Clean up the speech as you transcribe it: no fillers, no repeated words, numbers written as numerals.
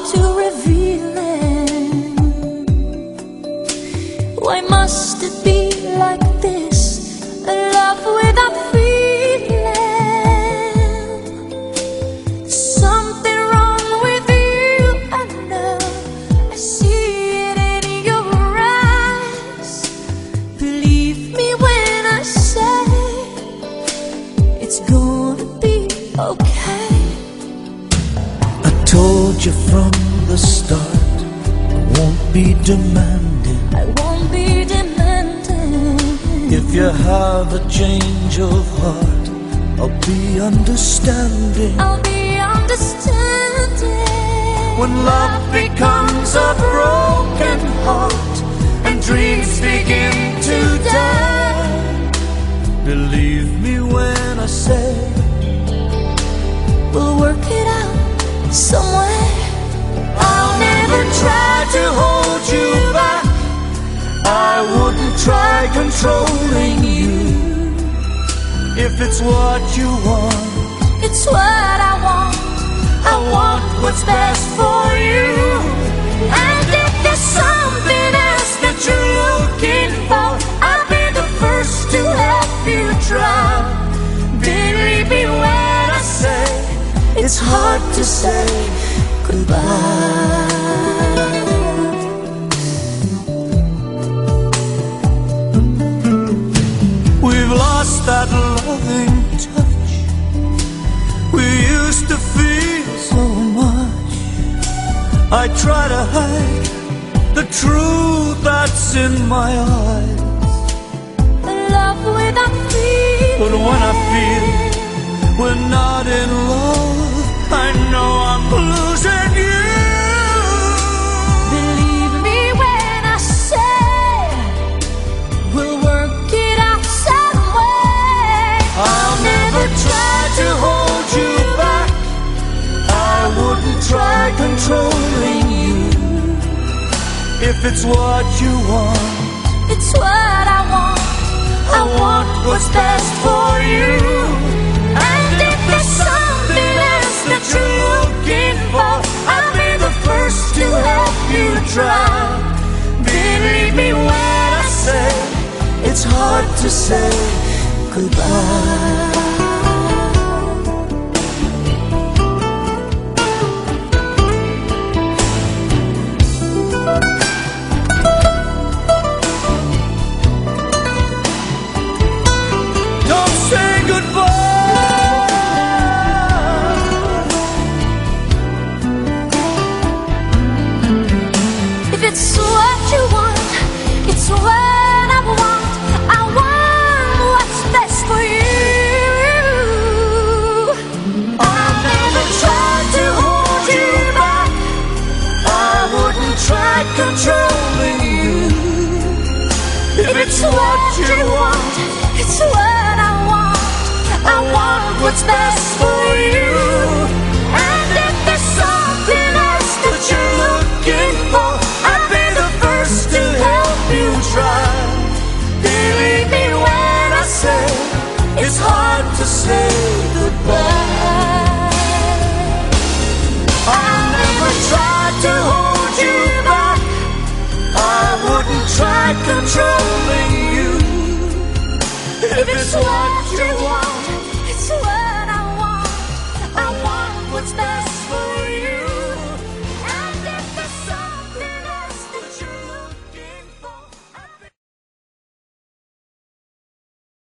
to reveal it. Why must it be like this? A love without feeling. Something wrong with you, I know. I see it in your eyes. Believe me when I say it's gonna be okay. I told you from the start, I won't be demanding. I won't be demanding. If you have a change of heart, I'll be understanding. I'll be understanding. When love becomes a broken heart and dreams begin to die, believe me when I say we'll work it out some way. I'll never try to hold you back. I wouldn't try controlling you. If it's what you want, It's what I want. I want what's best for you. And if there's something else that you're looking for, I'll be the first to help you try. Believe me when I say it's hard to say goodbye. We've lost that loving touch we used to feel so much. I try to hide the truth that's in my eyes, love without feeling. but when I feel we're not in love, I know I'm losing you. Believe me when I say we'll work it out some way. I'll never try to hold you back. I wouldn't try controlling you. If it's what you want, It's what I want. I want what's best for you. And if there's something else That you're looking for, I'll be the first to help you try. Believe me when I say it's hard to say goodbye. Don't say goodbye. If it's what you want, it's what I want. I want what's best for you. I'll never try to hold you back. I wouldn't try controlling you. If it's what you want, It's what I want. I want what's best for you. And if there's something else that you're looking for, I'll be the first to help you try. Believe me when I say it's hard to say goodbye. I'll never try to hold you back. I wouldn't try controlling you. If it's what you want,